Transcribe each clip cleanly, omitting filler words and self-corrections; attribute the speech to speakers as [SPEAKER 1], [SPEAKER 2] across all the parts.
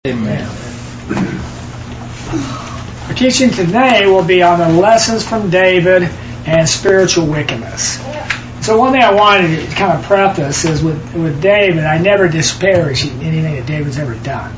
[SPEAKER 1] Amen. Our teaching today will be on the lessons from David and spiritual wickedness. So one thing I wanted to kind of preface is with David, I never disparage anything that David's ever done.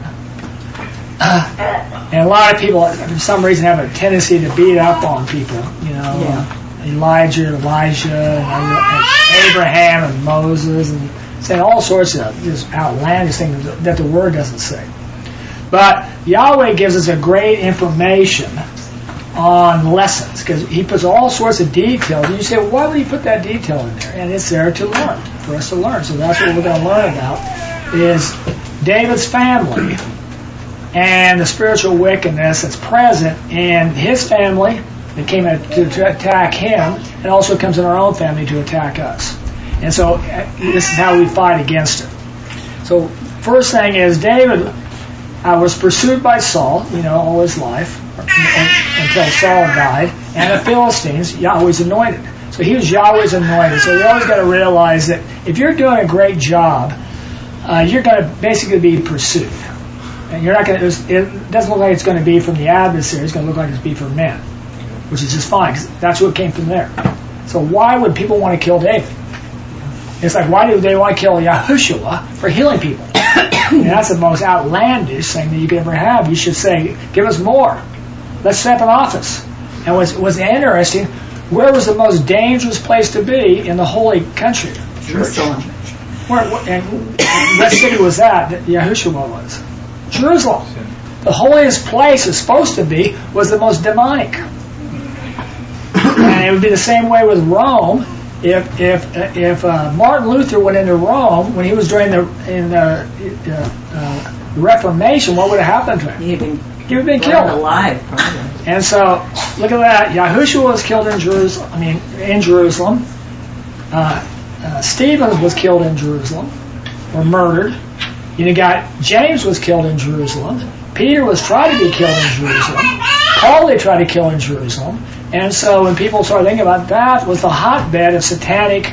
[SPEAKER 1] And a lot of people, for some reason, have a tendency to beat up on people. Elijah, Elijah, and Abraham, and Moses, and saying all sorts of just outlandish things that the Word doesn't say. But Yahweh gives us a great information on lessons because He puts all sorts of details. And you say, well, why would He put that detail in there? And it's there to learn, for us to learn. So that's what we're going to learn about is David's family and the spiritual wickedness that's present in his family that came to attack him, and also comes in our own family to attack us. And so this is how we fight against it. So first thing is David was pursued by Saul, all his life, until Saul died, and the Philistines, Yahweh's anointed. So he was Yahweh's anointed. So you always got to realize that if you're doing a great job, you're going to basically be pursued. And you're not going to. It doesn't look like it's going to be from the adversary. It's going to look like it's be from men, which is just fine because that's what came from there. So why would people want to kill David? It's like, why do they want to kill Yahushua for healing people? And that's the most outlandish thing that you could ever have. You should say, give us more. Let's set up an office. And what's interesting, where was the most dangerous place to be in the holy country?
[SPEAKER 2] Jerusalem.
[SPEAKER 1] And what city was that Yahushua was? Jerusalem. The holiest place is supposed to be was the most demonic. And it would be the same way with Rome. If Martin Luther went into Rome when he was during the Reformation, what would have happened to him? He would have been killed
[SPEAKER 2] alive, probably.
[SPEAKER 1] And so look at that. Yahushua was killed in Jerusalem. Stephen was killed in Jerusalem, or murdered. You got James was killed in Jerusalem. Peter was tried to be killed in Jerusalem. Paul they tried to kill in Jerusalem. And so when people started thinking about that, was the hotbed of satanic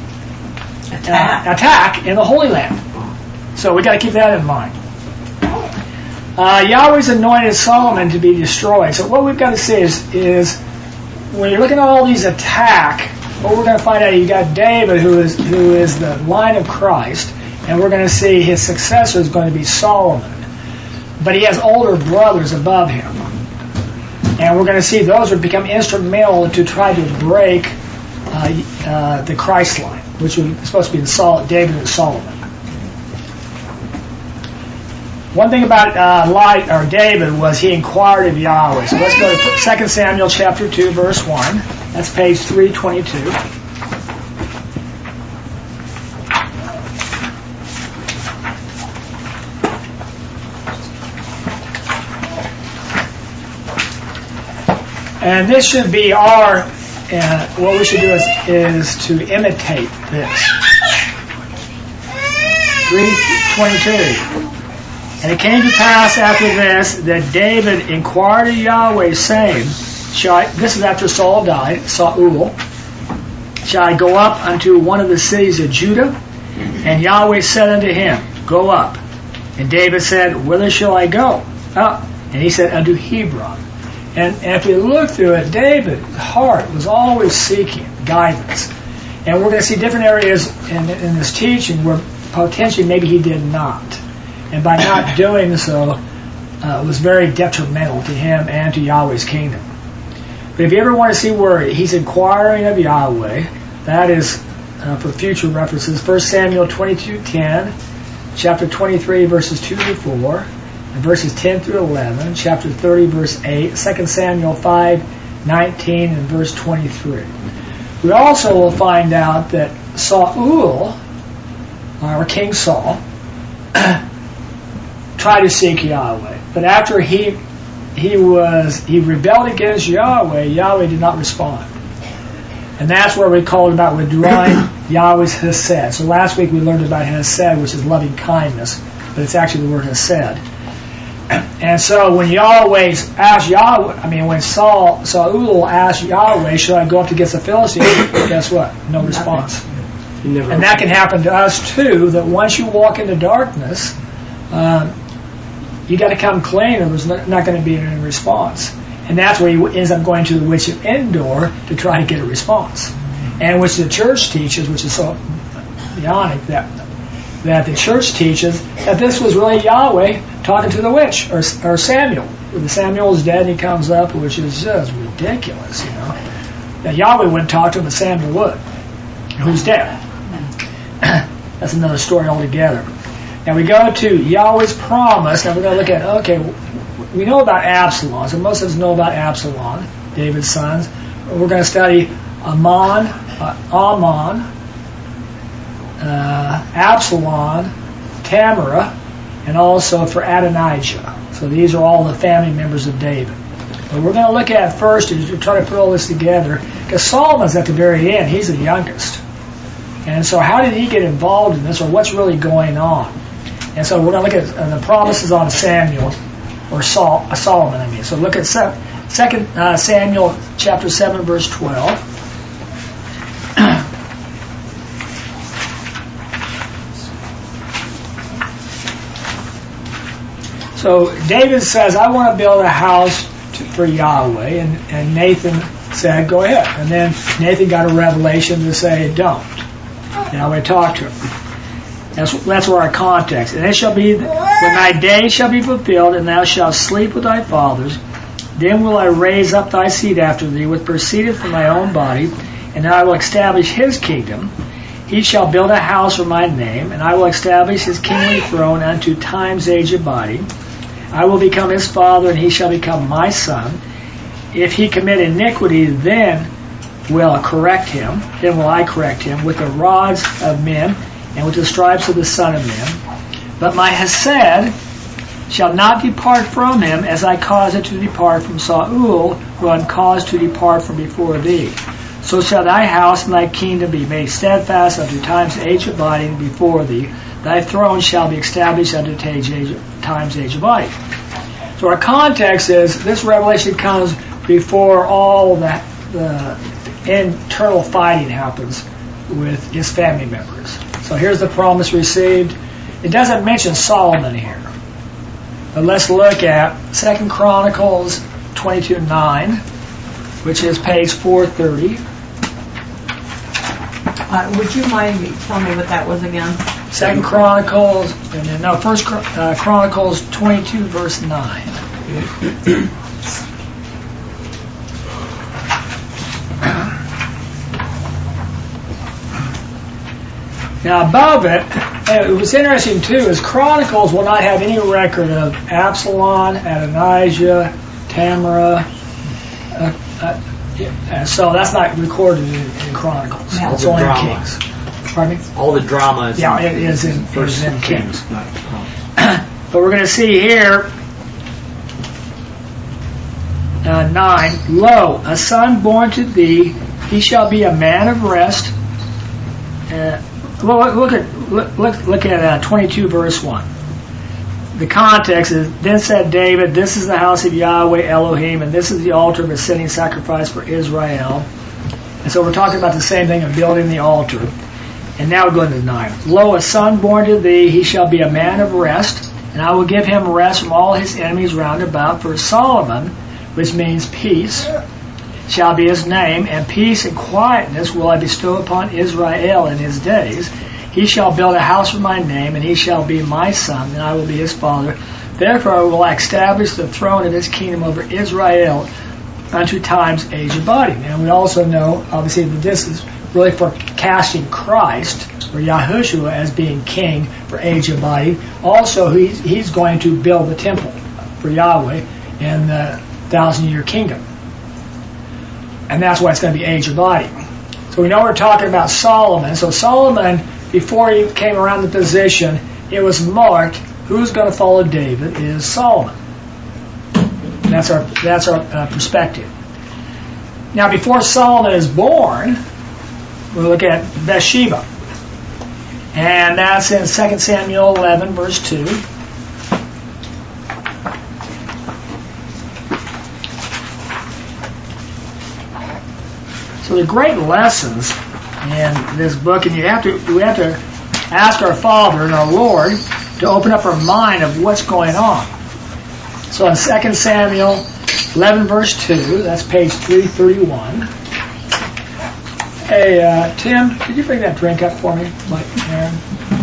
[SPEAKER 1] attack in the Holy Land. So we got to keep that in mind. Yahweh's anointed Solomon to be destroyed. So what we've got to see is when you're looking at all these attacks, what we're going to find out, you got David who is the line of Christ, and we're going to see his successor is going to be Solomon. But he has older brothers above him. And we're going to see those would become instrumental to try to break the Christ line, which was supposed to be David and Solomon. One thing about David was he inquired of Yahweh. So let's go to 2 Samuel chapter 2, verse 1. That's page 322. And this should be what we should do is to imitate this. 3:22. And it came to pass after this that David inquired of Yahweh, saying, this is after Saul died, Saul, shall I go up unto one of the cities of Judah? And Yahweh said unto him, go up. And David said, whither shall I go? Up. And he said, unto Hebron. And if we look through it, David's heart was always seeking guidance. And we're going to see different areas in this teaching where potentially maybe he did not. And by not doing so, it was very detrimental to him and to Yahweh's kingdom. But if you ever want to see where he's inquiring of Yahweh, that is for future references, 1 Samuel 22:10, chapter 23, verses 2 to 4, and verses 10 through 11, chapter 30, verse 8, 2 Samuel 5:19, and verse 23. We also will find out that Saul, or King Saul, tried to seek Yahweh. But after he rebelled against Yahweh, Yahweh did not respond. And that's where we called about withdrawing Yahweh's Hesed. So last week we learned about Hesed, which is loving kindness, but it's actually the word Hesed. And so when when Saul asked Yahweh, should I go up against the Philistines? Guess what? No response. And that can happen to us too, that once you walk into darkness, you got to come clean, or there's not going to be any response. And that's where he ends up going to the witch of Endor to try to get a response. And which the church teaches, which is so ironic, that the church teaches that this was really Yahweh talking to the witch, or Samuel. Samuel is dead and he comes up, which is just ridiculous, That Yahweh wouldn't talk to him, but Samuel would, who's dead. That's another story altogether. Now we go to Yahweh's promise. Now we're going to look at, okay, we know about Absalom. So most of us know about Absalom, David's sons. We're going to study Amon, Absalom, Tamara, and also for Adonijah. So these are all the family members of David. But we're going to look at first, as we try to put all this together, because Solomon's at the very end. He's the youngest. And so how did he get involved in this, or what's really going on? And so we're going to look at the promises on Samuel, or Solomon, I mean. So look at 2 Samuel chapter 7, verse 12. So David says, I want to build a house for Yahweh. And Nathan said, go ahead. And then Nathan got a revelation to say, don't. Yahweh talked to him. That's where our context. And it shall be, when thy days shall be fulfilled, and thou shalt sleep with thy fathers, then will I raise up thy seed after thee, which proceedeth from thy own body, and I will establish his kingdom. He shall build a house for my name, and I will establish his kingly throne unto time's age of body. I will become his father, and he shall become my son. If he commit iniquity, then will I correct him with the rods of men, and with the stripes of the Son of Man. But my hesed shall not depart from him, as I caused it to depart from Saul, who I caused to depart from before thee. So shall thy house and thy kingdom be made steadfast unto time's age of body before thee. Thy throne shall be established unto time's age of body. So our context is, this revelation comes before all the internal fighting happens with his family members. So here's the promise received. It doesn't mention Solomon here. But let's look at 2 Chronicles 22:9, which is page 430.
[SPEAKER 2] Would you mind telling me what that was again?
[SPEAKER 1] 2 Chronicles, First Chronicles 22, verse 9. Now above it, and what's interesting too is Chronicles will not have any record of Absalom, Adonijah, Tamara. So that's not recorded in Chronicles.
[SPEAKER 3] Yeah.
[SPEAKER 1] It's only in Kings. Pardon me?
[SPEAKER 3] All the drama is
[SPEAKER 1] it is in Kings. But we're going to see here, 9, Lo, a son born to thee, he shall be a man of rest. Look at 22 verse 1. The context is, then said David, this is the house of Yahweh Elohim, and this is the altar of ascending sacrifice for Israel. And so we're talking about the same thing of building the altar. And now we're going to 9. Lo, a son born to thee, he shall be a man of rest, and I will give him rest from all his enemies round about. For Solomon, which means peace, shall be his name, and peace and quietness will I bestow upon Israel in his days. He shall build a house for my name, and he shall be my son, and I will be his father. Therefore will I establish the throne of his kingdom over Israel unto time's age of body. And we also know, obviously, that this is really for casting Christ, or Yahushua, as being king for age of body. Also, he's going to build the temple for Yahweh in the 1,000-year kingdom. And that's why it's going to be age of body. So we know we're talking about Solomon. So Solomon, before he came around the position, it was marked, who's going to follow David is Solomon. That's our perspective. Now, before Solomon is born, we'll look at Bathsheba. And that's in 2 Samuel 11, verse 2. So the great lessons in this book, and we have to ask our Father and our Lord to open up our mind of what's going on. So in 2 Samuel 11 verse 2, that's page 331. Hey, Tim, could you bring that drink up for me, Mike, Aaron?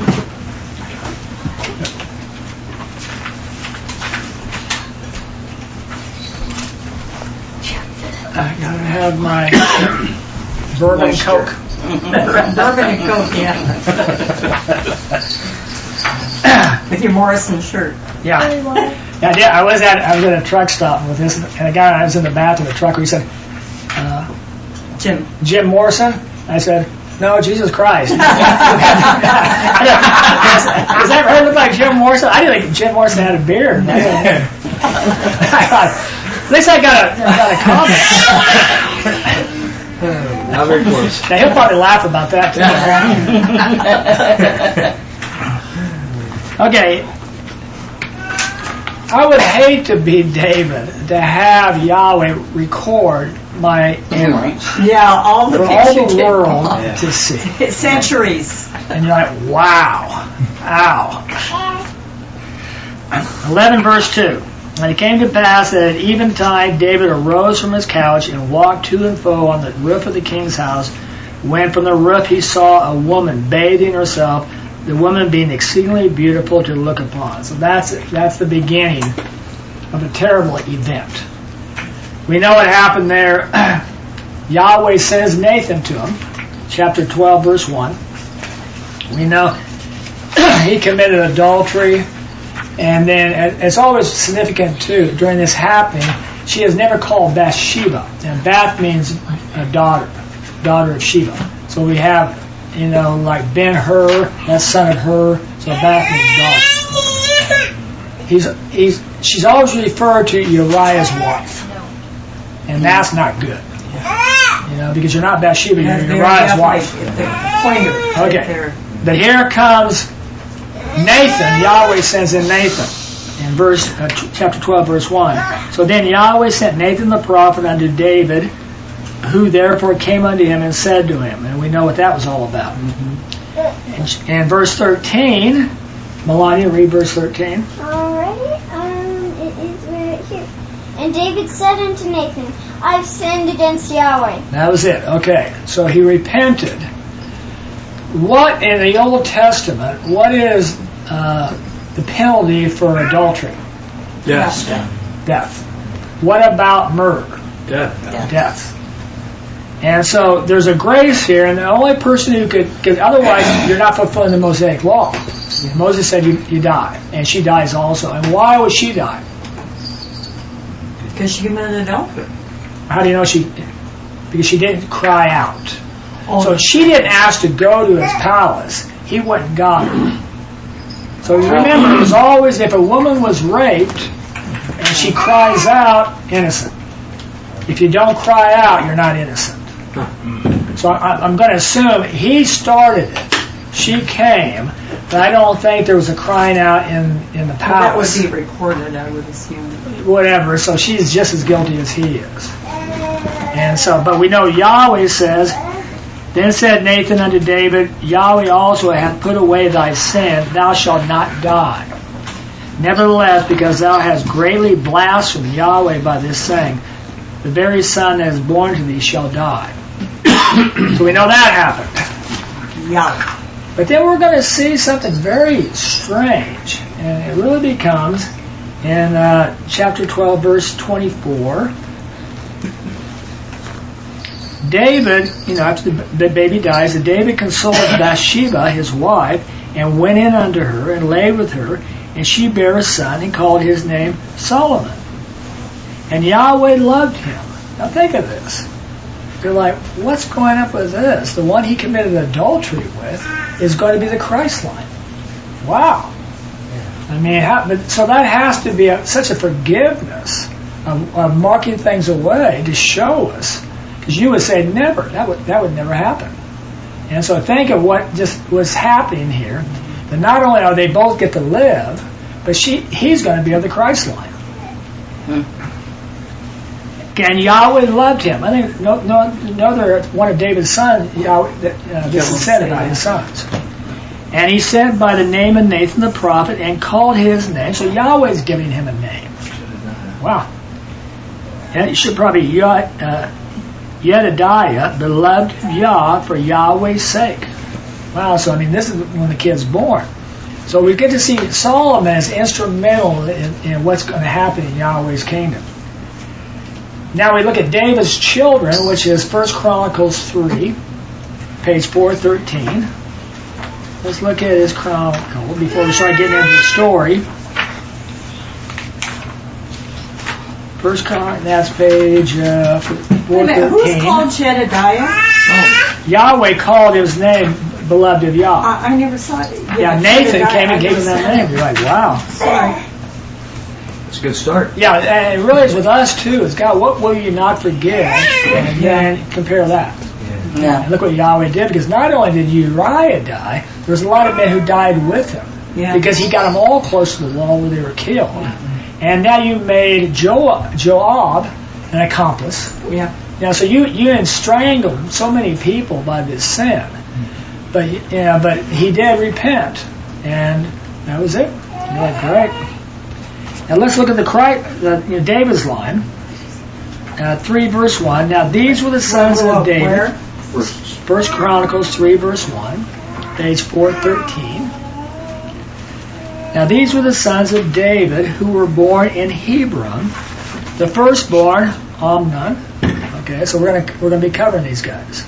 [SPEAKER 1] I gotta have my bourbon and Coke.
[SPEAKER 2] Bourbon and Coke, yeah. With your Morrison shirt.
[SPEAKER 1] Yeah. I was at a truck stop with this, and a guy, I was in the back of the truck, he said, Jim Morrison? I said, no, Jesus Christ. Does that really look like Jim Morrison? I didn't think Jim Morrison had a beard. I thought, at least I got a comment.
[SPEAKER 3] Not very close.
[SPEAKER 1] Now he'll probably laugh about that too. Okay. I would hate to be David, to have Yahweh record my errors.
[SPEAKER 2] Yeah, all the
[SPEAKER 1] for all the world to see.
[SPEAKER 2] Centuries.
[SPEAKER 1] And you're like, wow. Ow. 11 verse 2. And it came to pass that at eventide David arose from his couch and walked to and fro on the roof of the king's house. When from the roof he saw a woman bathing herself, the woman being exceedingly beautiful to look upon. So that's the beginning of a terrible event. We know what happened there. Yahweh sends Nathan to him, chapter 12, verse 1. We know he committed adultery. And then it's always significant, too, during this happening, she is never called Bathsheba. And Bath means a daughter of Sheba. So we have, like Ben-Hur, that's son of Hur, so Bath means daughter. She's always referred to Uriah's wife. And that's not good. Because you're not Bathsheba, you're Uriah's wife. Okay. But here comes Nathan. Yahweh sends in Nathan in chapter 12, verse 1. So then Yahweh sent Nathan the prophet unto David, who therefore came unto him and said to him. And we know what that was all about. Mm-hmm. And verse 13, Melania, read verse 13.
[SPEAKER 4] Alrighty, it is right here. And David said unto Nathan, I've sinned against Yahweh. That
[SPEAKER 1] was it. Okay. So he repented. What in the Old Testament, what is the penalty for adultery?
[SPEAKER 3] Death.
[SPEAKER 1] Death. What about murder? Death. And so there's a grace here, and the only person who could otherwise you're not fulfilling the Mosaic law. Moses said you die, and she dies also. And why would she die?
[SPEAKER 2] Because she committed adultery.
[SPEAKER 1] How do you know because she didn't cry out. So she didn't ask to go to his palace. He went and got her. So you remember, it was always, if a woman was raped and she cries out, innocent. If you don't cry out, you're not innocent. So I'm going to assume he started it. She came, but I don't think there was a crying out in the palace.
[SPEAKER 2] That would be recorded, I would assume.
[SPEAKER 1] Whatever. So she's just as guilty as he is. And so, but we know Yahweh says, Then said Nathan unto David, Yahweh also hath put away thy sin, thou shalt not die. Nevertheless, because thou hast greatly blasphemed Yahweh by this saying, the very son that is born to thee shall die. So we know that happened.
[SPEAKER 2] Yeah.
[SPEAKER 1] But then we're going to see something very strange, and it really becomes in chapter 12, verse 24. David, after the baby dies, David consoled Bathsheba, his wife, and went in unto her and lay with her, and she bare a son and called his name Solomon. And Yahweh loved him. Now think of this. You're like, what's going up with this? The one he committed adultery with is going to be the Christ line. Wow. I mean, so that has to be such a forgiveness of marking things away to show us. Because you would say never. That would never happen. And so think of what just was happening here. That not only are they both get to live, but he's going to be of the Christ line. And Yahweh loved him. I think another one of David's sons, this is said about his sons. And he sent by the name of Nathan the prophet and called his name. So Yahweh's giving him a name. Wow. And it should probably Jedediah, beloved of Yah, for Yahweh's sake. Wow, so I mean, this is when the kid's born. So we get to see Solomon as instrumental in what's going to happen in Yahweh's kingdom. Now we look at David's children, which is 1 Chronicles 3, page 413. Let's look at his chronicle before we start getting into the story. First Chronicles, that's page 413.
[SPEAKER 2] Who's called Jedediah?
[SPEAKER 1] Oh. Yahweh called his name beloved of Yah.
[SPEAKER 2] I never saw it.
[SPEAKER 1] Yeah, Nathan came and gave him that name. You're like, wow.
[SPEAKER 2] Sorry.
[SPEAKER 3] It's a good start.
[SPEAKER 1] Yeah, and it really is with us too. It's God, what will you not forgive? And then compare that.
[SPEAKER 2] Yeah.
[SPEAKER 1] And look what Yahweh did, because not only did Uriah die, there was a lot of men who died with him.
[SPEAKER 2] Yeah.
[SPEAKER 1] Because he got them all close to the wall where they were killed. And now you made Joab an accomplice.
[SPEAKER 2] Yeah.
[SPEAKER 1] Yeah, so you strangled so many people by this sin. But he did repent, and that was it. You're like, great. Now let's look at David's line, 3 verse 1. Now these were the sons of David.
[SPEAKER 2] Where?
[SPEAKER 1] 1 Chronicles 3 verse 1, page 413. Now these were the sons of David who were born in Hebron. The firstborn, Amnon. Okay, so we're gonna be covering these guys.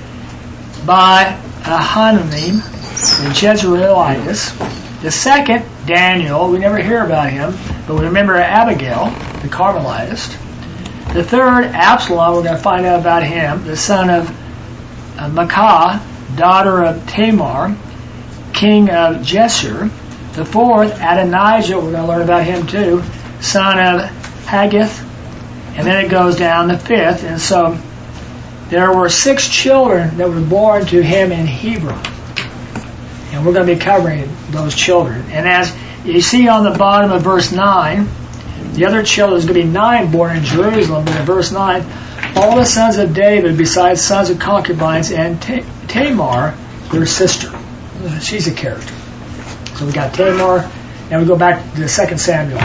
[SPEAKER 1] By Hananim, the Jezreelites. The second, Daniel, we never hear about him, but we remember Abigail, the Carmelitist. The third, Absalom, we're going to find out about him, the son of Maacah, daughter of Tamar, king of Jeshur. The fourth, Adonijah, we're going to learn about him too, son of Haggith. And then it goes down, the fifth, and so there were 6 children that were born to him in Hebron. And we're going to be covering those children. And as you see on the bottom of verse 9, the other children, there's going to be 9 born in Jerusalem. But in verse 9, all the sons of David, besides sons of concubines, and Tamar, their sister. She's a character. So we got Tamar, and we go back to 2 Samuel.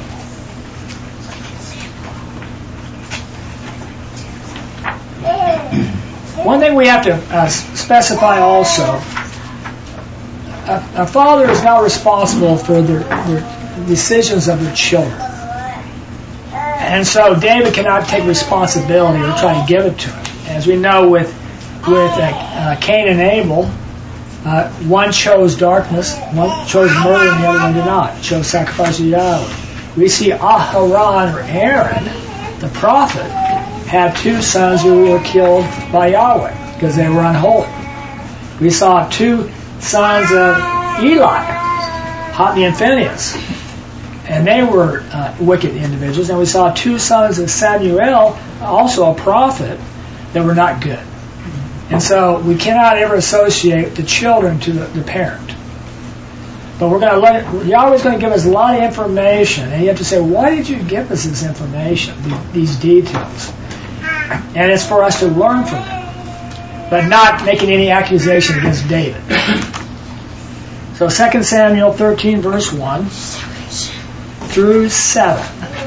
[SPEAKER 1] One thing we have to specify also, a father is not responsible for the decisions of their children. And so David cannot take responsibility or try to give it to him. As we know with Cain and Abel, one chose darkness, one chose murder, and the other one did not. Chose sacrifice to Yahweh. We see Aharon or Aaron, the prophet, had 2 sons who were killed by Yahweh because they were unholy. We saw 2 sons of Eli, Hophni and Phinehas, and they were wicked individuals. And we saw 2 sons of Samuel, also a prophet, that were not good. And so we cannot ever associate the children to the parent. But we're going to Yahweh's going to give us a lot of information, and you have to say, why did you give us this information, these details? And it's for us to learn from them, but not making any accusation against David. So 2 Samuel 13 verse 1 through 7.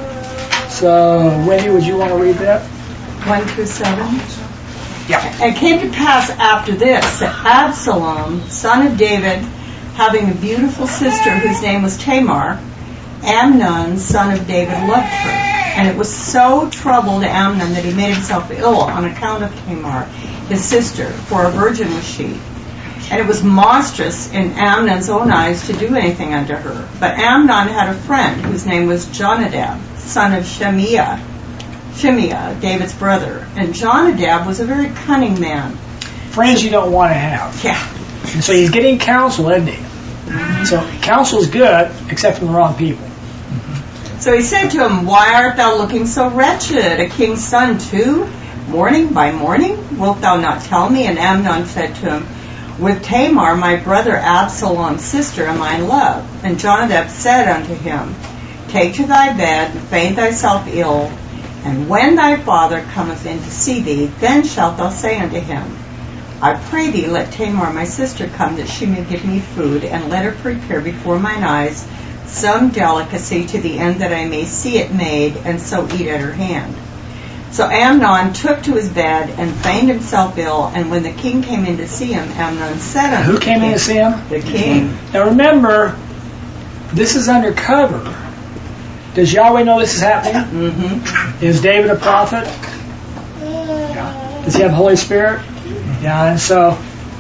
[SPEAKER 1] So Wendy, would you want to read that?
[SPEAKER 2] 1 through 7?
[SPEAKER 1] Yeah.
[SPEAKER 2] And it came to pass after this that Absalom, son of David, having a beautiful sister whose name was Tamar, Amnon, son of David, loved her. And it was so troubled Amnon that he made himself ill on account of Tamar, his sister, for a virgin was she. And it was monstrous in Amnon's own eyes to do anything unto her. But Amnon had a friend whose name was Jonadab, son of Shimea, David's brother. And Jonadab was a very cunning man.
[SPEAKER 1] Friends you don't want to have.
[SPEAKER 2] Yeah.
[SPEAKER 1] And so he's getting counsel, isn't he? Mm-hmm. So counsel's good, except from the wrong people.
[SPEAKER 2] So he said to him, why art thou looking so wretched, a king's son too? Morning by morning, wilt thou not tell me? And Amnon said to him, with Tamar, my brother Absalom's sister, am I in love. And Jonadab said unto him, take to thy bed, and feign thyself ill, and when thy father cometh in to see thee, then shalt thou say unto him, I pray thee, let Tamar my sister come, that she may give me food, and let her prepare before mine eyes some delicacy to the end that I may see it made, and so eat at her hand. So Amnon took to his bed and feigned himself ill, and when the king came in to see him, Amnon said unto
[SPEAKER 1] Who came in to see him?
[SPEAKER 2] The king.
[SPEAKER 1] Now remember, this is undercover. Does Yahweh know this is happening?
[SPEAKER 2] Mm-hmm.
[SPEAKER 1] Is David a prophet? Yeah. Does he have the Holy Spirit? Yeah, and so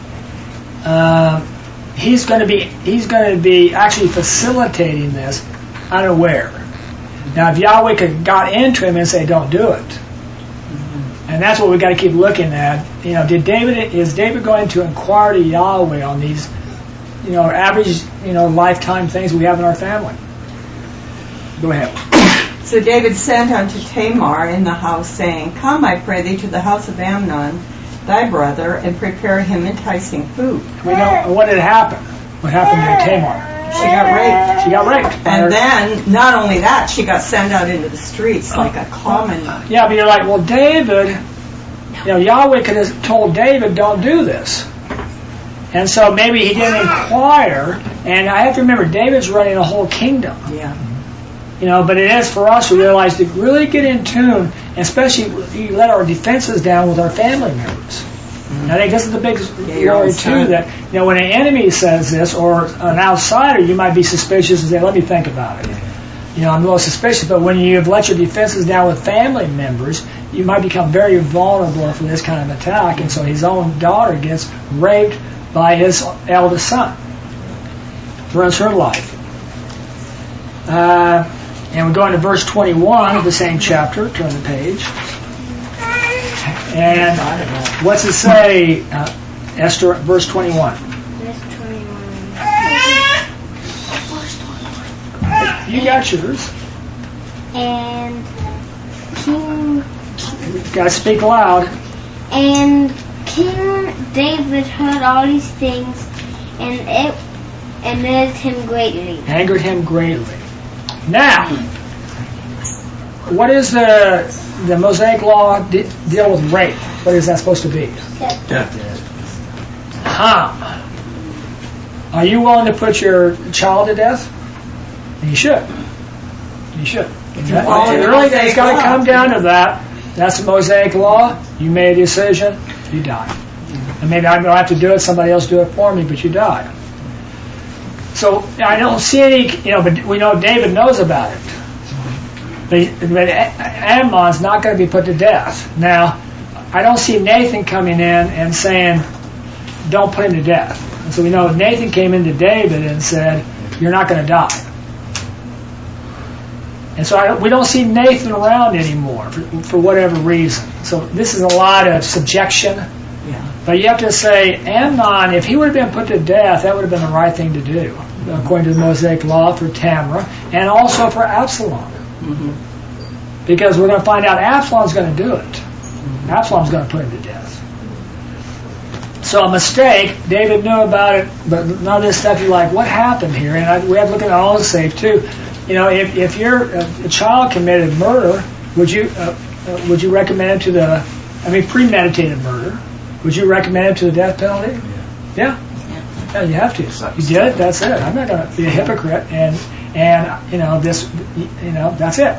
[SPEAKER 1] he's going to be actually facilitating this unaware. Now, if Yahweh could have got into him and say, "Don't do it," and that's what we got to keep looking at. Is David going to inquire to Yahweh on these, average, lifetime things we have in our family? Go ahead.
[SPEAKER 2] So David sent unto Tamar in the house, saying, Come, I pray thee, to the house of Amnon, thy brother, and prepare him enticing food.
[SPEAKER 1] We know what had happened. What happened to Tamar?
[SPEAKER 2] She got raped.
[SPEAKER 1] She got raped.
[SPEAKER 2] And then, not only that, she got sent out into the streets like a common...
[SPEAKER 1] Yeah, but you're like, well, David, Yahweh could have told David, don't do this. And so maybe he didn't inquire. And I have to remember, David's running a whole kingdom.
[SPEAKER 2] Yeah.
[SPEAKER 1] But it is for us to realize to really get in tune, and especially you let our defenses down with our family members. Mm-hmm. I think this is the big worry too, that when an enemy says this or an outsider, you might be suspicious and say, "Let me think about it." I'm a little suspicious, but when you've let your defenses down with family members, you might become very vulnerable for this kind of attack. And so his own daughter gets raped by his eldest son, ruins her life. And we go into verse 21 of the same chapter. Turn the page. And what's it say, Esther, verse 21?
[SPEAKER 4] Verse 21.
[SPEAKER 1] You got yours.
[SPEAKER 4] And King...
[SPEAKER 1] You got to speak loud.
[SPEAKER 4] And King David heard all these things, and it angered him greatly.
[SPEAKER 1] Angered him greatly. Now, what is the Mosaic law deal with rape? What is that supposed to be?
[SPEAKER 3] Death.
[SPEAKER 1] Are you willing to put your child to death? You should. You should. It's got to come down to that. That's the Mosaic law. You made a decision, you die. And maybe I don't have to do it, somebody else do it for me, but you die. So I don't see any, but we know David knows about it. But Amnon's not going to be put to death. Now, I don't see Nathan coming in and saying, don't put him to death. And so we know Nathan came into David and said, you're not going to die. And so we don't see Nathan around anymore for whatever reason. So this is a lot of subjection.
[SPEAKER 2] Yeah.
[SPEAKER 1] But you have to say, Amnon, if he would have been put to death, that would have been the right thing to do, according to the Mosaic law for Tamar, and also for Absalom.
[SPEAKER 2] Mm-hmm.
[SPEAKER 1] Because we're going to find out Absalom's going to do it. Absalom's going to put him to death. So a mistake, David knew about it, but none of this stuff, you're like, what happened here? And we have to look at our own safe too. If a child committed murder, would you recommend it to premeditated murder? Would you recommend it to the death penalty? Yeah, you have to. You did it. That's it. I'm not going to be a hypocrite, and that's it.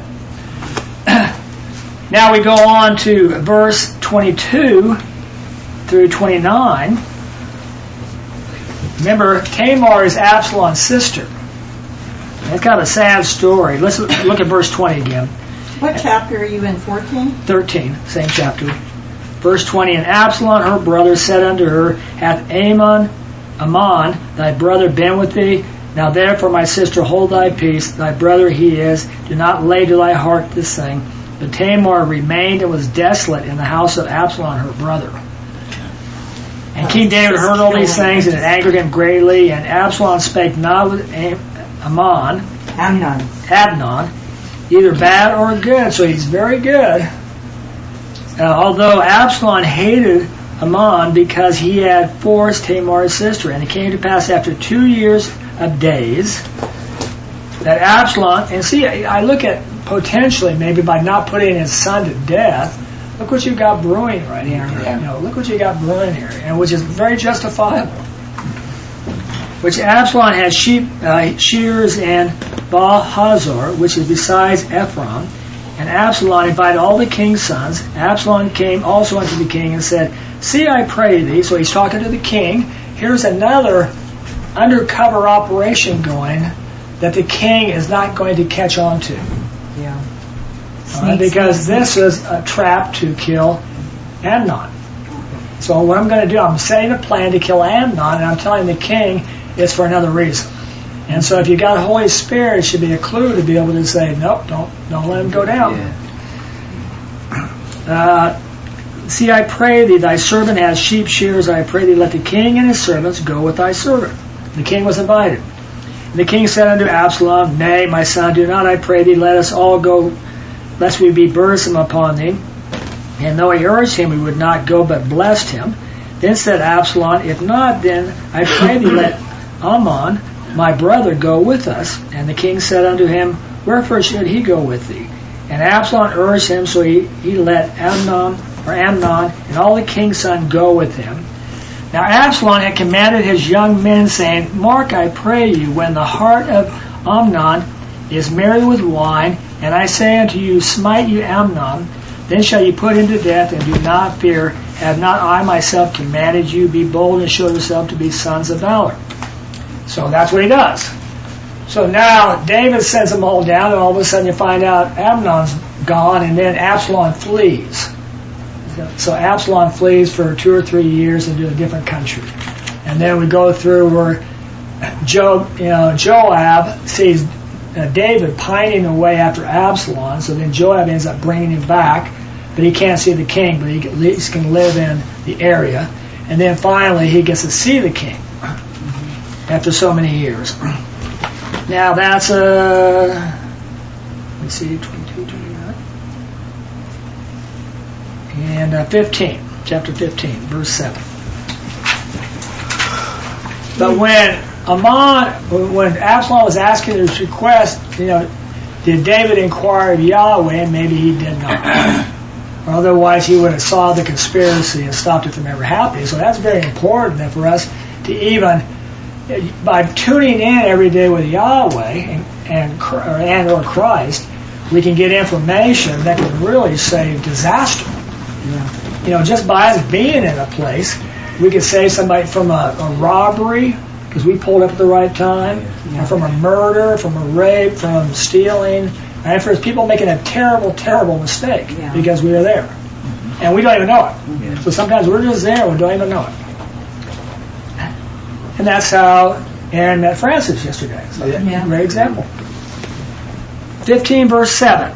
[SPEAKER 1] Now we go on to verse 22 through 29. Remember, Tamar is Absalom's sister. That's kind of a sad story. Let's look at verse 20 again.
[SPEAKER 2] What chapter are you in, 14?
[SPEAKER 1] 13, same chapter. Verse 20, and Absalom, her brother, said unto her, hath Amon, thy brother, been with thee? Now therefore, my sister, hold thy peace. Thy brother he is. Do not lay to thy heart this thing. But Tamar remained and was desolate in the house of Absalom, her brother. And King David heard all these things, and it angered him greatly. And Absalom spake not with Amnon, either bad or good. So he's very good. Although Absalom hated Amnon because he had forced Tamar's sister. And it came to pass after 2 years of days that Absalom, and see, I look at potentially maybe by not putting his son to death, look what you got brewing right here.
[SPEAKER 2] Yeah.
[SPEAKER 1] Look what you got brewing here, and which is very justifiable. Which Absalom had sheep shears and Baal-Hazor, which is besides Ephraim. And Absalom invited all the king's sons. Absalom came also unto the king and said, See, I pray thee. So he's talking to the king. Here's another undercover operation going that the king is not going to catch on to.
[SPEAKER 2] Yeah.
[SPEAKER 1] Because this is a trap to kill Amnon. So what I'm going to do, I'm setting a plan to kill Amnon, and I'm telling the king it's for another reason. And so if you got a Holy Spirit, it should be a clue to be able to say, nope, don't let him go down. Yeah. See, I pray thee, thy servant has sheep shears. I pray thee, let the king and his servants go with thy servant. The king was invited. And the king said unto Absalom, Nay, my son, do not, I pray thee, let us all go, lest we be burdensome upon thee. And though he urged him, he would not go, but blessed him. Then said Absalom, If not, then I pray thee, let Amnon, my brother, go with us. And the king said unto him, Wherefore should he go with thee? And Absalom urged him, so he let Amnon and all the king's sons go with him. Now Absalom had commanded his young men, saying, Mark, I pray you, when the heart of Amnon is merry with wine, and I say unto you, Smite you Amnon, then shall you put him to death, and do not fear. Have not I myself commanded you? Be bold and show yourself to be sons of valor. So that's what he does. So now David sends them all down, and all of a sudden you find out Amnon's gone, and then Absalom flees. So Absalom flees for 2 or 3 years into a different country. And then we go through where Joab sees David pining away after Absalom, so then Joab ends up bringing him back, but he can't see the king, but he at least can live in the area. And then finally he gets to see the king after so many years. Now that's let's see, 22, 29, and 15, chapter 15, verse 7. But when Absalom was asking his request, did David inquire of Yahweh? And maybe he did not. Or otherwise he would have saw the conspiracy and stopped it from ever happening. So that's very important that for us to even, by tuning in every day with Yahweh and or Christ, we can get information that can really save disaster. Yeah. Just by us being in a place, we could save somebody from a robbery, because we pulled up at the right time, or from a murder, from a rape, from stealing, and for people making a terrible, terrible mistake because we were there. And we don't even know it. Yeah. So sometimes we're just there and we don't even know it. And that's how Aaron met Francis yesterday. So great example. 15 verse 7.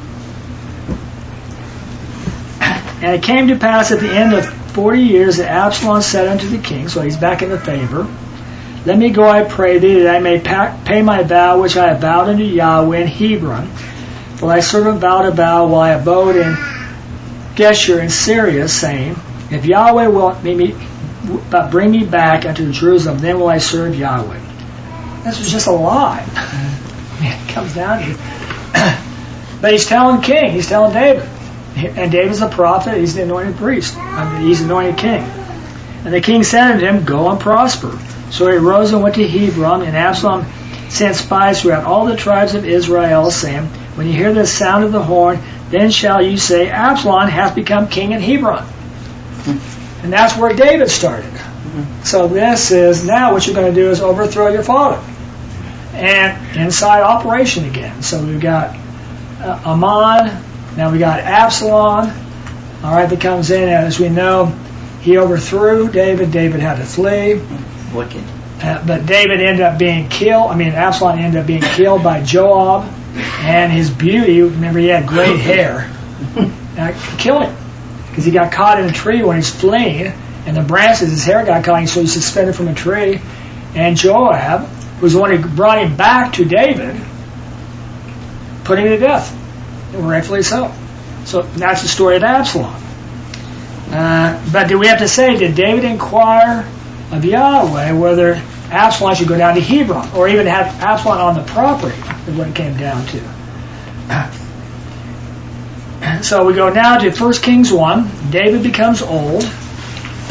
[SPEAKER 1] And it came to pass at the end of 40 years that Absalom said unto the king, so he's back in the favor, Let me go, I pray thee, that I may pay my vow which I have vowed unto Yahweh in Hebron. For thy servant vowed a vow while I abode in Geshur in Syria, saying, If Yahweh will but bring me back unto Jerusalem, then will I serve Yahweh. This was just a lie. It comes down to it. But he's telling King, he's telling David. And David's a prophet, he's the anointed priest. He's the anointed king. And the king said unto him, Go and prosper. So he arose and went to Hebron, and Absalom sent spies throughout all the tribes of Israel, saying, When you hear the sound of the horn, then shall you say, Absalom hath become king in Hebron. And that's where David started. So this is, now what you're going to do is overthrow your father. And inside operation again. So we've got Ammon, now we got Absalom, that comes in, and as we know, he overthrew David. David had to flee.
[SPEAKER 3] Wicked.
[SPEAKER 1] But David ended up being killed. Absalom ended up being killed by Joab, and his beauty, remember he had great hair, killed him. Because he got caught in a tree when he's fleeing, and the branches, his hair got caught, so he's suspended from a tree. And Joab was the one who brought him back to David, put him to death. Rightfully so. So that's the story of Absalom. But do we have to say, did David inquire of Yahweh whether Absalom should go down to Hebron, or even have Absalom on the property, is what it came down to. So we go now to 1 Kings 1. David becomes old,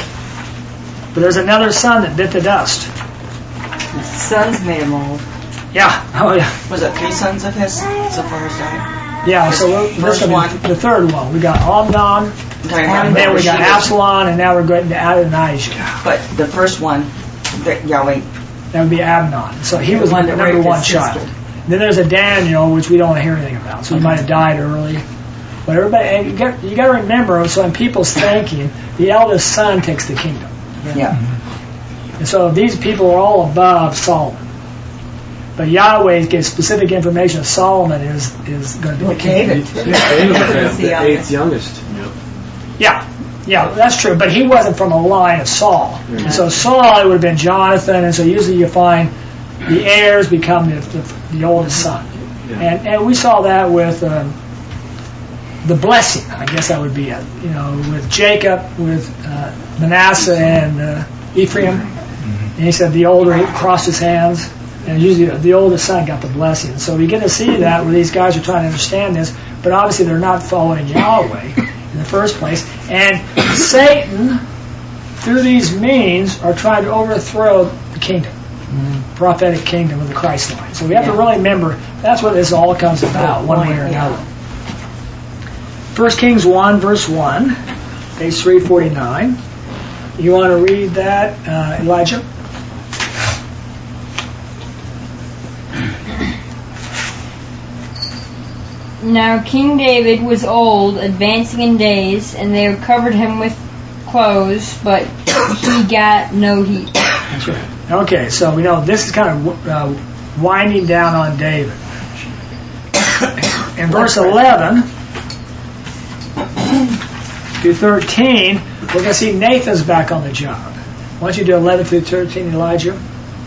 [SPEAKER 1] but there's another son that bit the dust.
[SPEAKER 2] His sons made him old.
[SPEAKER 1] Yeah. Oh, yeah.
[SPEAKER 2] Was it 3 sons of his so far as died?
[SPEAKER 1] Yeah, so
[SPEAKER 2] First one.
[SPEAKER 1] the third one. We got Amnon, and then we got Absalom, and now we're going to Adonijah.
[SPEAKER 2] But the first one, Yahweh.
[SPEAKER 1] That would be Amnon. So he was the number one child. Then there's a Daniel, which we don't want to hear anything about. So he might have died early. But everybody, and you got to remember, so in people's thinking, the eldest son takes the kingdom.
[SPEAKER 2] Yeah.
[SPEAKER 1] And so these people are all above Solomon. But Yahweh gives specific information that Solomon is going to be the king.
[SPEAKER 2] David.
[SPEAKER 5] David, the 8th youngest.
[SPEAKER 1] Yeah, that's true. But he wasn't from a line of Saul. Mm-hmm. And so Saul, it would have been Jonathan, and so usually you find the heirs become the oldest son. Yeah. And we saw that with the blessing. I guess that would be it. With Jacob, with Manasseh and Ephraim. Mm-hmm. And he said the older he crossed his hands. And usually the oldest son got the blessing. So we get to see that where these guys are trying to understand this, but obviously they're not following Yahweh in the first place. And Satan, through these means, are trying to overthrow the kingdom, prophetic kingdom of the Christ line. So we have to really remember that's what this all comes about, one way or another. 1 Kings 1, verse 1, page 349. You want to read that, Elijah?
[SPEAKER 6] Now King David was old, advancing in days, and they covered him with clothes, but he got no heat.
[SPEAKER 1] That's right. Okay, so we know this is kind of winding down on David. In verse 11 through 13, we're going to see Nathan's back on the job. Why don't you do 11 through 13, Elijah?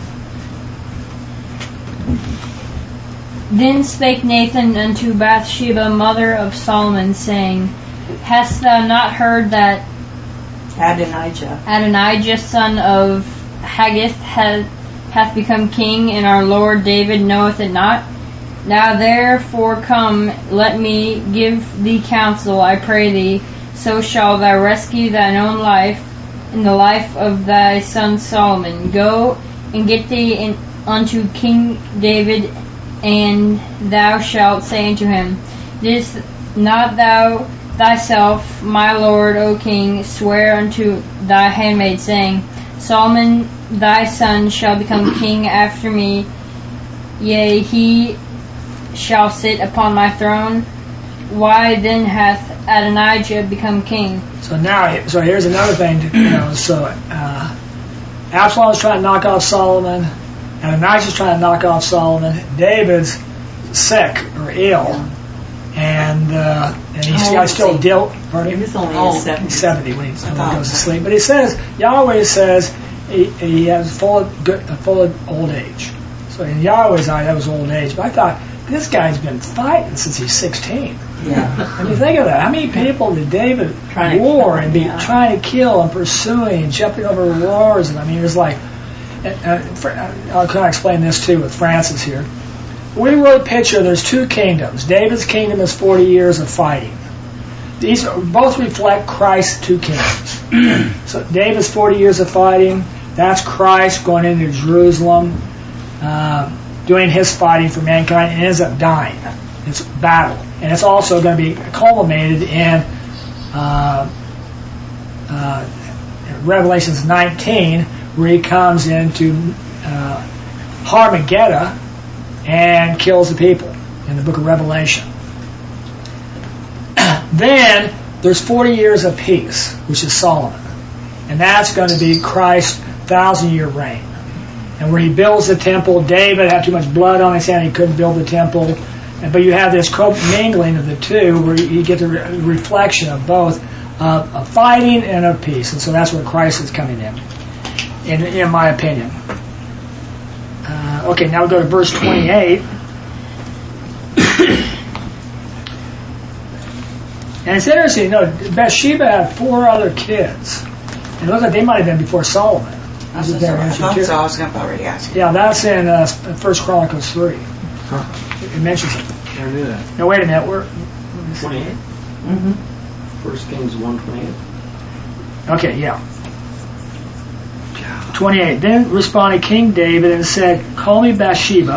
[SPEAKER 6] Then spake Nathan unto Bathsheba, mother of Solomon, saying, Hast thou not heard that Adonijah, son of Haggith, hath become king, and our Lord David knoweth it not? Now therefore come, let me give thee counsel, I pray thee, so shalt thou rescue thine own life, and the life of thy son Solomon. Go and get thee unto King David, and thou shalt say unto him, Didst not thou thyself, my lord, O king, swear unto thy handmaid, saying, Solomon thy son shall become king after me, yea, he shall sit upon my throne? Why then hath Adonijah become king?
[SPEAKER 1] So here's another thing. Absalom is trying to knock off Solomon. Adonijah's trying to knock off Solomon. David's sick or ill, and he's still dealt. Pardon?
[SPEAKER 2] He was only 70.
[SPEAKER 1] He's 70 when he goes to sleep. But he says Yahweh says he has full of old age. So in Yahweh's eye, that was old age. But I thought this guy's been fighting since he's 16.
[SPEAKER 2] Yeah.
[SPEAKER 1] I mean, think of that. How many people did David war and be trying to kill and pursuing and jumping over wars? And I mean, it was like. I'll kind of explain this too with Francis here. We really picture there's two kingdoms. David's kingdom is 40 years of fighting. These both reflect Christ's two kingdoms. So David's 40 years of fighting. That's Christ going into Jerusalem, doing his fighting for mankind, and ends up dying. It's battle, and it's also going to be culminated in Revelations 19. Where he comes into Harmageddon and kills the people in the book of Revelation. Then there's 40 years of peace, which is Solomon. And that's going to be Christ's 1,000-year reign. And where he builds the temple, David had too much blood on his hand, he couldn't build the temple. But you have this mingling of the two where you get the reflection of both of fighting and of peace. And so that's where Christ is coming in my opinion. Okay, now we go to verse 28. And it's interesting, Bathsheba had 4 other kids. And it looks like they might have been before Solomon.
[SPEAKER 2] I was going to already ask you.
[SPEAKER 1] Yeah, that's in 1 Chronicles 3. Huh. It mentions it.
[SPEAKER 5] I knew that.
[SPEAKER 1] No, wait a minute. We're
[SPEAKER 5] 28?
[SPEAKER 2] Mm-hmm.
[SPEAKER 5] 1 Kings 1:28.
[SPEAKER 1] Okay, yeah. 28. Then responded King David and said, Call me Bathsheba.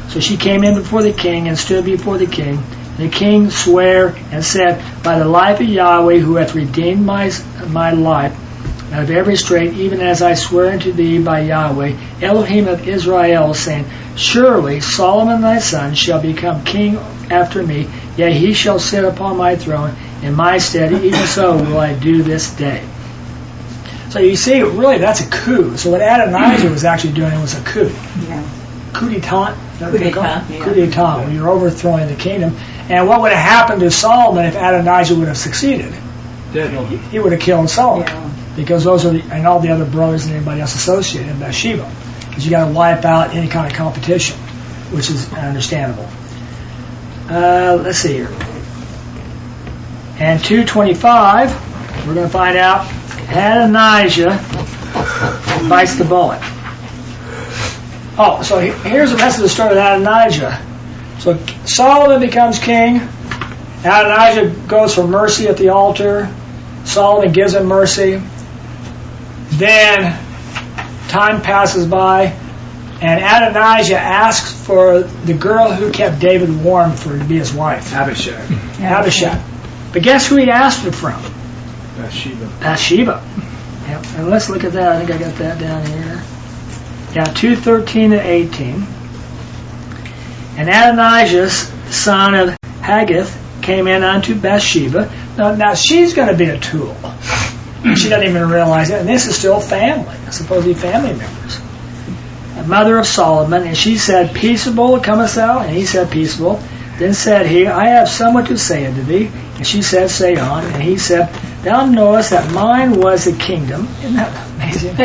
[SPEAKER 1] So she came in before the king and stood before the king. The king sware and said, by the life of Yahweh, who hath redeemed my life out of every strait, even as I swear unto thee by Yahweh, Elohim of Israel, saying, surely Solomon thy son shall become king after me, yea, he shall sit upon my throne in my stead, even so will I do this day. So you see, really, that's a coup. So what Adonijah was actually doing was a coup.
[SPEAKER 2] Yeah.
[SPEAKER 1] Coup d'etat.
[SPEAKER 2] Coup d'etat, yeah.
[SPEAKER 1] Coup d'etat, where you're overthrowing the kingdom. And what would have happened to Solomon if Adonijah would have succeeded? He would have killed Solomon.
[SPEAKER 2] Yeah.
[SPEAKER 1] Because those are and all the other brothers and anybody else associated in Bathsheba. Because you got to wipe out any kind of competition, which is understandable. Let's see here. And 2:25, we're going to find out Adonijah bites the bullet. Oh, so here's the rest of the story of Adonijah. So Solomon becomes king. Adonijah goes for mercy at the altar. Solomon gives him mercy. Then time passes by, and Adonijah asks for the girl who kept David warm to be his wife. Abishag. But guess who he asked her from? Bathsheba. Yep. And let's look at that. I think I got that down here. Yeah, 2:13-18. And Adonijah, son of Haggith, came in unto Bathsheba. Now she's going to be a tool. She doesn't even realize it. And this is still family, supposedly family members. The mother of Solomon. And she said, peaceable comest thou? And he said, peaceable. Then said he, I have somewhat to say unto thee. And she said, say on. And he said, thou knowest that mine was the kingdom. Isn't that amazing?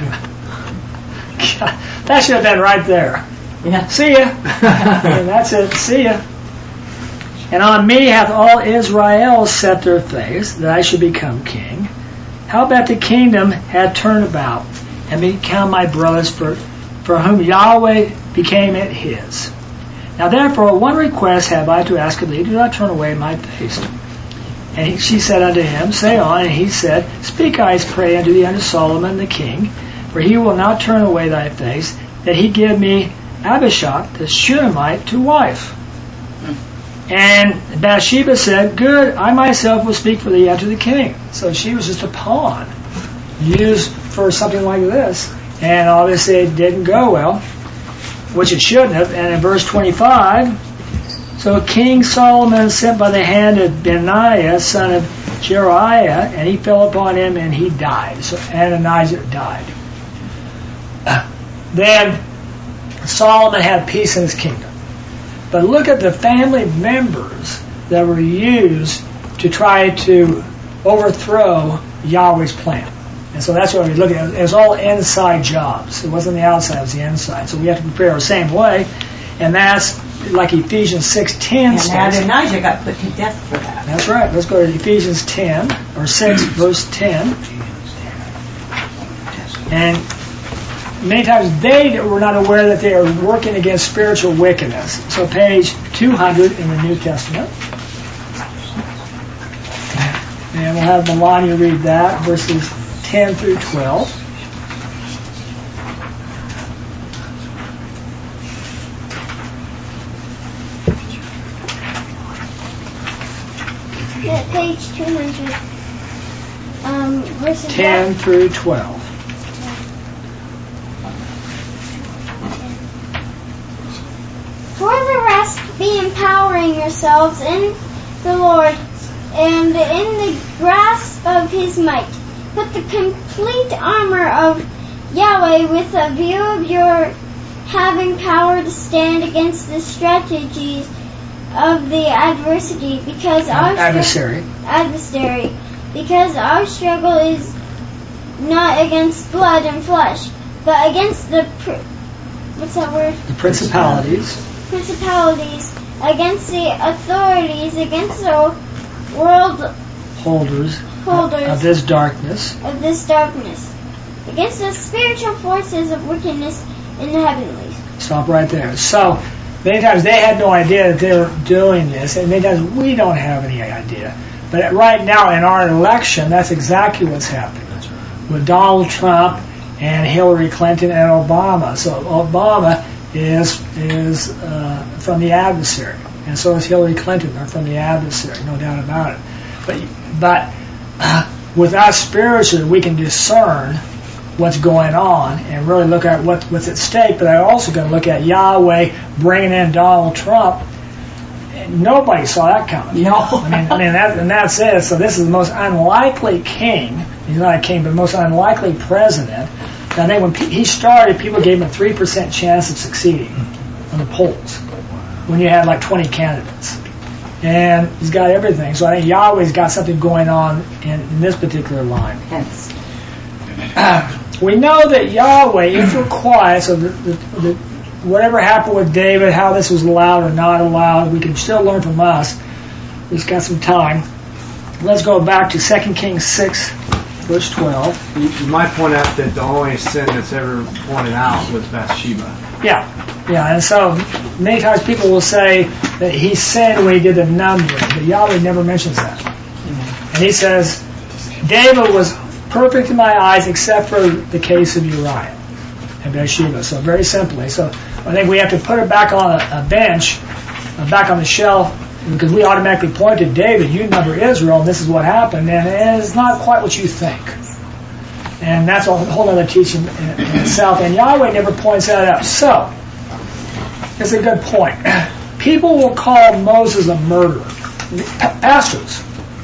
[SPEAKER 1] That should have been right there.
[SPEAKER 2] Yeah.
[SPEAKER 1] See ya. And that's it. See ya. And on me hath all Israel set their face, that I should become king. How about the kingdom had turned about, and become my brother's, for whom Yahweh became it his. Now therefore one request have I to ask of thee, do not turn away my face. And she said unto him, say on. And he said, speak, I pray unto thee, unto Solomon the king, for he will not turn away thy face, that he give me Abishag the Shunammite to wife. And Bathsheba said, good, I myself will speak for thee unto the king. So she was just a pawn used for something like this. And obviously it didn't go well, which it shouldn't have. And in verse 25, so King Solomon sent by the hand of Benaiah, son of Jeroiah, and he fell upon him and he died. So Adonijah died. Then Solomon had peace in his kingdom. But look at the family members that were used to try to overthrow Yahweh's plan. And so that's what we look at. It was all inside jobs. It wasn't the outside, it was the inside. So we have to prepare the same way. And that's like Ephesians 6:10 states.
[SPEAKER 2] And Adonijah got put to death for that.
[SPEAKER 1] That's right. Let's go to Ephesians 10, or 6, verse 10. And many times they were not aware that they are working against spiritual wickedness. So page 200 in the New Testament. And we'll have Melania read that, verses 10 through 12.
[SPEAKER 4] Yeah, page 200. Verses
[SPEAKER 1] 10 through 12.
[SPEAKER 4] For the rest, be empowering yourselves in the Lord and in the grasp of his might. Put the complete armor of Yahweh with a view of your having power to stand against the strategies of the adversary, because our struggle is not against blood and flesh, but against the what's that word?
[SPEAKER 1] The principalities,
[SPEAKER 4] against the authorities, against the world holders of this darkness, against the spiritual forces of wickedness in the heavenlies.
[SPEAKER 1] Stop right there. So many times they had no idea that they were doing this, and many times we don't have any idea. But right now in our election, that's exactly what's happening with Donald Trump and Hillary Clinton and Obama. So Obama is from the adversary, and so is Hillary Clinton. They're from the adversary, no doubt about it. But with us spiritually, we can discern what's going on and really look at what's at stake. But I'm also going to look at Yahweh bringing in Donald Trump. Nobody saw that coming.
[SPEAKER 2] No.
[SPEAKER 1] I mean that's it. So this is the most unlikely king. He's not a king, but the most unlikely president. I think when he started, people gave him a 3% chance of succeeding on the polls when you had like 20 candidates. And he's got everything. So I think Yahweh's got something going on in this particular line.
[SPEAKER 2] Yes.
[SPEAKER 1] We know that Yahweh, if we're quiet, so whatever happened with David, how this was allowed or not allowed, we can still learn from us. We've got some time. Let's go back to 2 Kings 6, verse 12.
[SPEAKER 3] You might point out that the only sin that's ever pointed out was Bathsheba.
[SPEAKER 1] Yeah, and so many times people will say that he sinned when he did the numbering, but Yahweh never mentions that. And he says, David was perfect in my eyes except for the case of Uriah and Bathsheba. So very simply. So I think we have to put it back on a bench, back on the shelf, because we automatically point to David, you number Israel, and this is what happened, and it's not quite what you think. And that's a whole other teaching in itself, and Yahweh never points that out. So, it's a good point. People will call Moses a murderer. Pastors.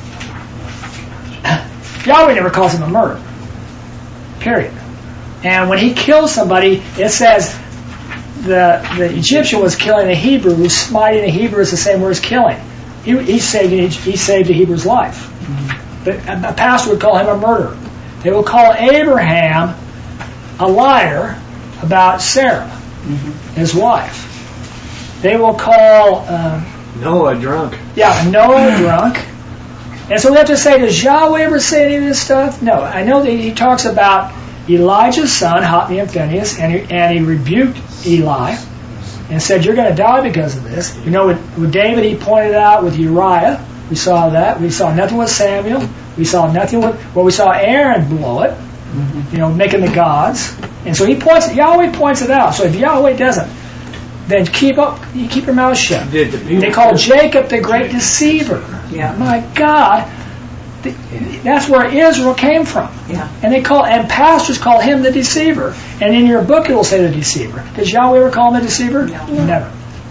[SPEAKER 1] Yahweh never calls him a murderer. Period. And when he kills somebody, it says the Egyptian was killing a Hebrew, smiting a Hebrew is the same word as killing. He saved the Hebrew's life. But a pastor would call him a murderer. They will call Abraham a liar about Sarah, his wife. They will call
[SPEAKER 3] Noah drunk.
[SPEAKER 1] Yeah, Noah drunk. And so we have to say, does Yahweh ever say any of this stuff? No. I know that he talks about Elijah's son, Hophni and Phinehas, and he rebuked Eli and said, you're going to die because of this. You know, with David, he pointed out with Uriah, we saw that. We saw nothing with Samuel. We saw nothing with, we saw Aaron blow it, making the gods. And so Yahweh points it out. So if Yahweh doesn't, then keep your mouth shut. They call Jacob the great deceiver.
[SPEAKER 2] Yeah.
[SPEAKER 1] My God, that's where Israel came from.
[SPEAKER 2] Yeah.
[SPEAKER 1] And pastors call him the deceiver. And in your book it will say the deceiver. Does Yahweh ever call him the deceiver?
[SPEAKER 2] No.
[SPEAKER 1] Never.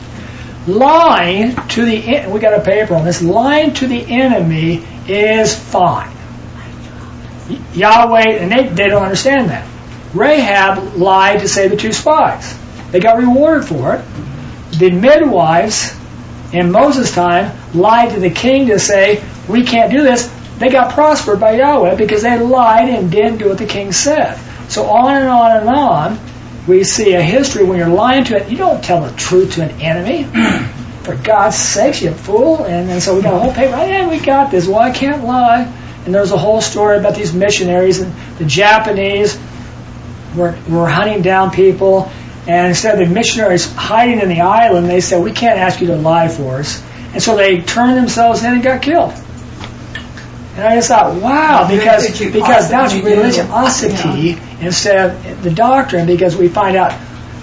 [SPEAKER 1] Lying to the we got a paper on this. Lying to the enemy is fine. Yahweh, and they don't understand that. Rahab lied to save the two spies. They got rewarded for it. The midwives in Moses' time lied to the king to say, we can't do this. They got prospered by Yahweh because they lied and didn't do what the king said. So on and on and on, we see a history when you're lying to it. You don't tell the truth to an enemy. For God's sakes, you fool. And so we got a whole paper. Yeah, we got this. Well, I can't lie. And there's a whole story about these missionaries. And the Japanese were hunting down people. And instead of the missionaries hiding in the island, they said, we can't ask you to lie for us. And so they turned themselves in and got killed. And I just thought, wow, because that's religiosity instead of the doctrine, because we find out,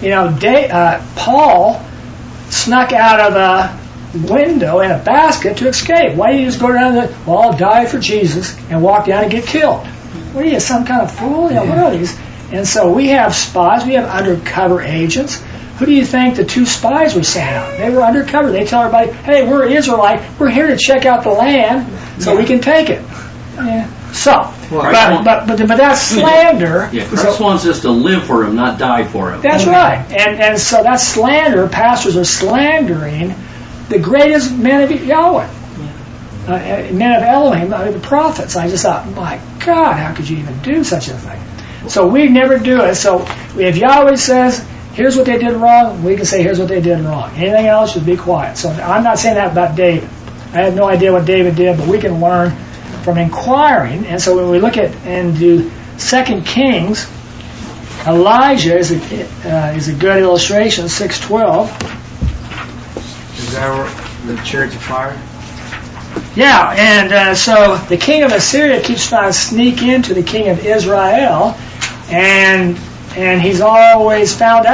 [SPEAKER 1] Paul snuck out of a window in a basket to escape. Why didn't you just go down I'll die for Jesus and walk down and get killed? What are you, some kind of fool? What are these? And so we have spies, we have undercover agents. Who do you think the two spies were sent out? They were undercover. They tell everybody, hey, we're Israelite. We're here to check out the land so we can take it. Yeah. So, but that's slander.
[SPEAKER 7] Yeah, Christ wants us to live for Him, not die for Him.
[SPEAKER 1] That's right. And so that's slander. Pastors are slandering the greatest men of Yahweh. Men of Elohim, the prophets. I just thought, my God, how could you even do such a thing? So we never do it. So if Yahweh says, here's what they did wrong, we can say, here's what they did wrong. Anything else, should be quiet. So I'm not saying that about David. I have no idea what David did, but we can learn from inquiring. And so when we look at and do 2 Kings, Elijah is a good illustration, 6:12.
[SPEAKER 3] Is that the chariots of fire?
[SPEAKER 1] Yeah, and so the king of Assyria keeps trying to sneak into the king of Israel, and he's always found out.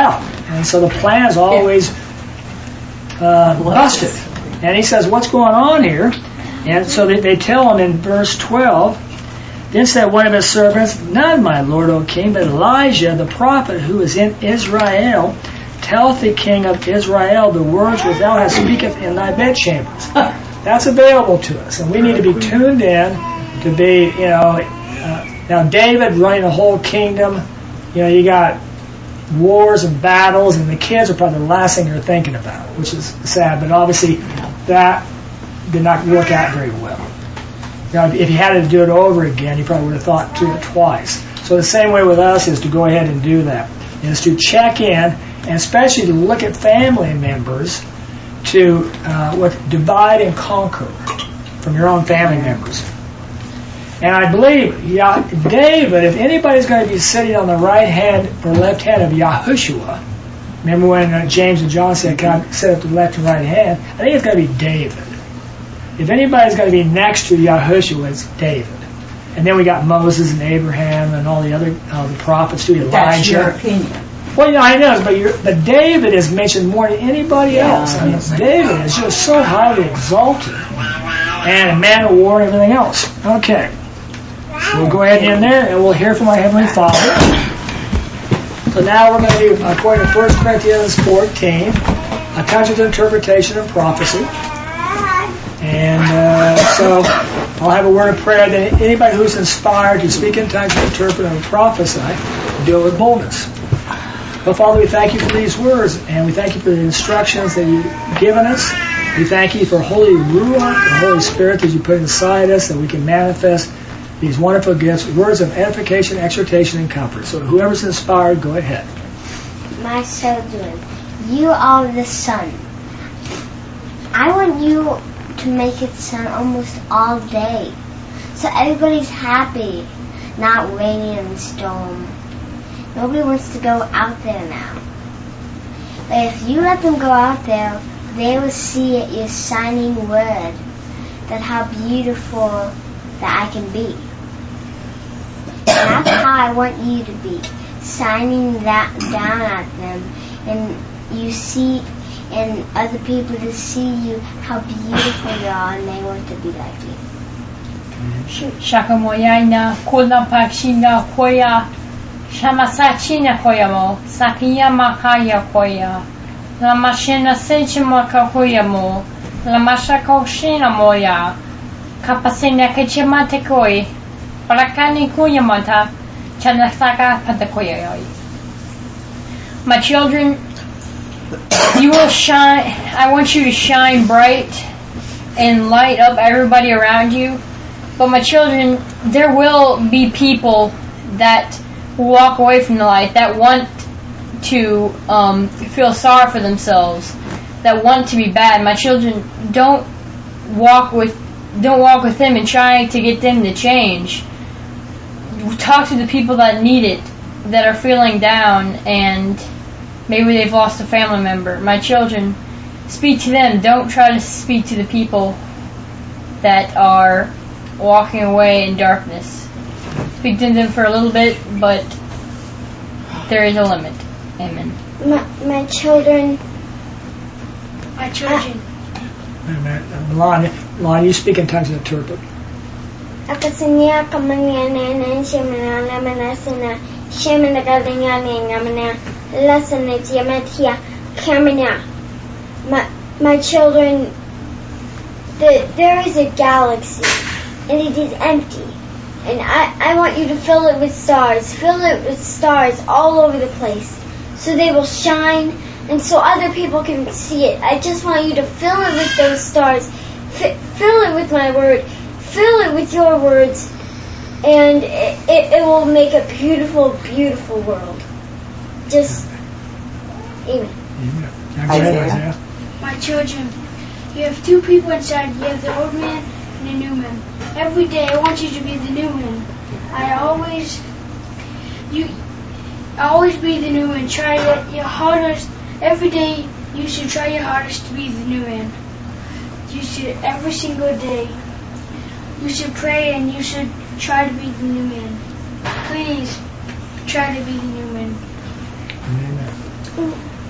[SPEAKER 1] And so the plan is always busted. And he says, what's going on here? And so they tell him in verse 12, then said one of his servants, none, my lord, O king, but Elijah, the prophet who is in Israel, telleth the king of Israel the words which thou hast speaketh in thy bedchambers. That's available to us. And we need to be tuned in to be, now David running a whole kingdom, you got wars and battles, and the kids are probably the last thing you're thinking about, which is sad, but obviously that did not work out very well. If you had to do it over again, you probably would have thought to it twice. So the same way with us is to go ahead and do that. Is to check in, and especially to look at family members, to divide and conquer from your own family members. And I believe David, if anybody's going to be sitting on the right hand or left hand of Yahushua, remember when James and John said, God sit at the left and right hand? I think it's going to be David. If anybody's going to be next to Yahushua, it's David. And then we got Moses and Abraham and all the other the prophets too, Elijah.
[SPEAKER 2] That's your opinion.
[SPEAKER 1] Well, I know, but David is mentioned more than anybody else. I mean, David is just so highly exalted, and a man of war and everything else. Okay, so we'll go ahead and end there, and we'll hear from our Heavenly Father. So now we're going to do, according to 1 Corinthians 14, a touch of interpretation of prophecy. And so I'll have a word of prayer. Then anybody who's inspired to speak in tongues, interpret, and prophesy, do it with boldness. Well, Father, we thank you for these words, and we thank you for the instructions that you've given us. We thank you for Holy Ruach, the Holy Spirit that you put inside us, that we can manifest these wonderful gifts, words of edification, exhortation, and comfort. So whoever's inspired, go ahead.
[SPEAKER 4] My children, you are the sun. I want you to make it sun almost all day, so everybody's happy, not rainy and storm. Nobody wants to go out there now. But if you let them go out there, they will see your shining word, that how beautiful that I can be. And that's how I want you to be, shining that down at them, and you see, and other people to see you, how beautiful you are, and they want to be like you.
[SPEAKER 6] Shakamoyaina, Kulapakshina Koya, Shamasachina Koyamo, Sakiya Makaya Koya, Lamashina Senchimaka Koyamo, Lamashakoshina Moya, Kapasina Kachimate Koi, Parakani Kuyamata, Chanasaka Patakoyoi. My children, you will shine. I want you to shine bright and light up everybody around you. But my children, there will be people that walk away from the light, that want to feel sorry for themselves, that want to be bad. My children, don't walk with them and try to get them to change. Talk to the people that need it, that are feeling down, and maybe they've lost a family member. My children, speak to them. Don't try to speak to the people that are walking away in darkness. Speak to them for a little bit, but there is a limit. Amen.
[SPEAKER 4] My children.
[SPEAKER 1] Melania, you speak in tongues and interpret.
[SPEAKER 4] Akasinia kamanya shemana lamanasina shemana gadanya namana lasana diamatia kamanya. My children, there is a galaxy and it is empty, and I want you to fill it with stars all over the place, so they will shine and so other people can see it. I just want you to fill it with those stars, fill it with my word, fill it with your words, and it will make a beautiful, beautiful world. Just, amen.
[SPEAKER 1] Isaiah.
[SPEAKER 8] My children, you have two people inside. You have the old man and the new man. Every day I want you to be the new man. I always be the new man. Try your hardest. Every day you should try your hardest to be the new man. You should, every single day, you should pray and you should try to be the new man. Please try to be the new man.
[SPEAKER 1] Amen.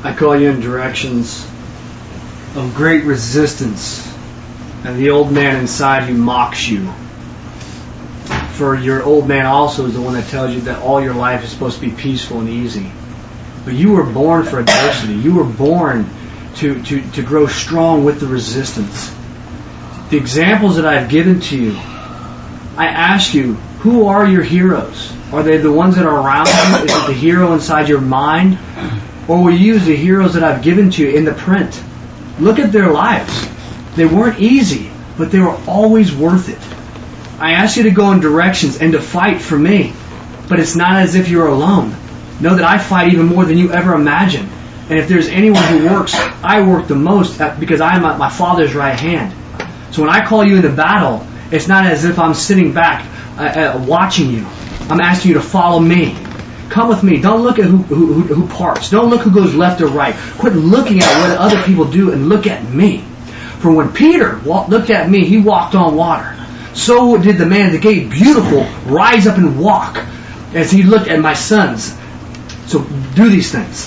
[SPEAKER 3] I call you in directions of great resistance, and the old man inside you mocks you. For your old man also is the one that tells you that all your life is supposed to be peaceful and easy. But you were born for adversity. You were born to grow strong with the resistance. The examples that I've given to you, I ask you, who are your heroes? Are they the ones that are around you? Is it the hero inside your mind? Or will you use the heroes that I've given to you in the print? Look at their lives. They weren't easy, but they were always worth it. I ask you to go in directions and to fight for me. But it's not as if you're alone. Know that I fight even more than you ever imagined. And if there's anyone who works, I work the most because I am at my Father's right hand. So when I call you into battle, it's not as if I'm sitting back watching you. I'm asking you to follow me. Come with me. Don't look at who parts. Don't look who goes left or right. Quit looking at what other people do and look at me. For when Peter looked at me, he walked on water. So did the man at the gate, beautiful, rise up and walk as he looked at my sons. So do these things.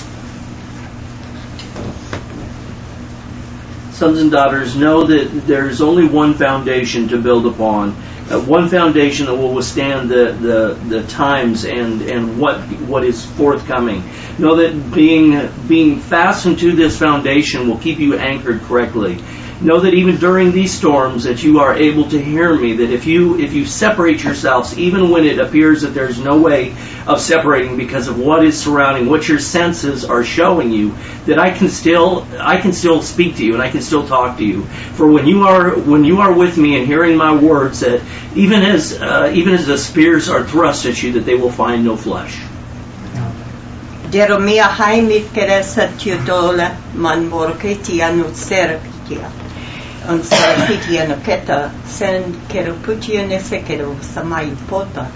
[SPEAKER 7] Sons and daughters, know that there's only one foundation to build upon. One foundation that will withstand the times and what is forthcoming. Know that being fastened to this foundation will keep you anchored correctly. Know that even during these storms that you are able to hear me, that if you separate yourselves, even when it appears that there's no way of separating because of what is surrounding, what your senses are showing you, that I can still speak to you and I can still talk to you. For when you are with me and hearing my words, that even as the spears are thrust at you, that they will find no flesh.
[SPEAKER 2] Jeremia haimit keresa tiodola man morketia nutserapitia. On serapitia napeta sen keroputia nesekero samayapota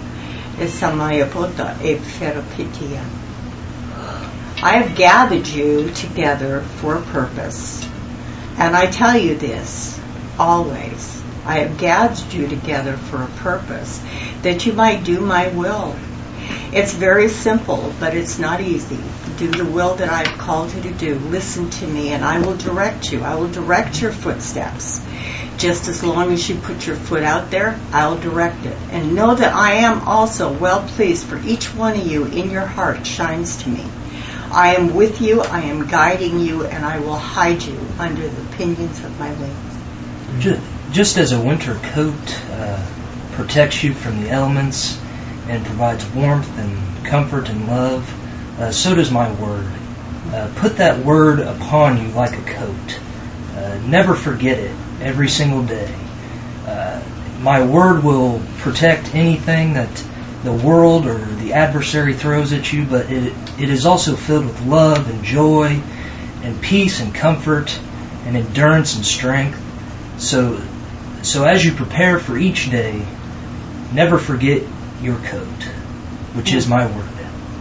[SPEAKER 2] e ferapitia. I have gathered you together for a purpose. And I tell you this always. I have gathered you together for a purpose, that you might do my will. It's very simple, but it's not easy. Do the will that I've called you to do. Listen to me, and I will direct you. I will direct your footsteps. Just as long as you put your foot out there, I'll direct it. And know that I am also well pleased, for each one of you in your heart shines to me. I am with you, I am guiding you, and I will hide you under the pinions of my wings.
[SPEAKER 9] Just as a winter coat protects you from the elements and provides warmth and comfort and love, so does my word. Put that word upon you like a coat. Never forget it every single day. My word will protect anything that the world or the adversary throws at you, but it is also filled with love and joy and peace and comfort and endurance and strength. So as you prepare for each day, never forget your coat, which is my word.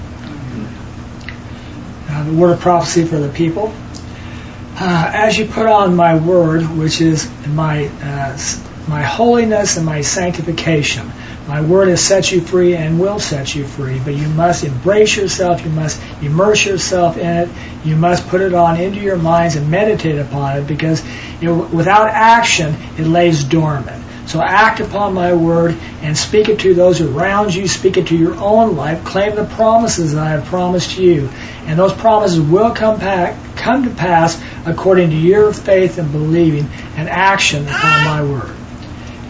[SPEAKER 1] The word of prophecy for the people. As you put on my word, which is my holiness and my sanctification, my word has set you free and will set you free, but you must embrace yourself, you must immerse yourself in it, you must put it on into your minds and meditate upon it, because without action it lays dormant. So act upon my word and speak it to those around you, speak it to your own life, claim the promises that I have promised you, and those promises will come to pass according to your faith and believing and action upon my word.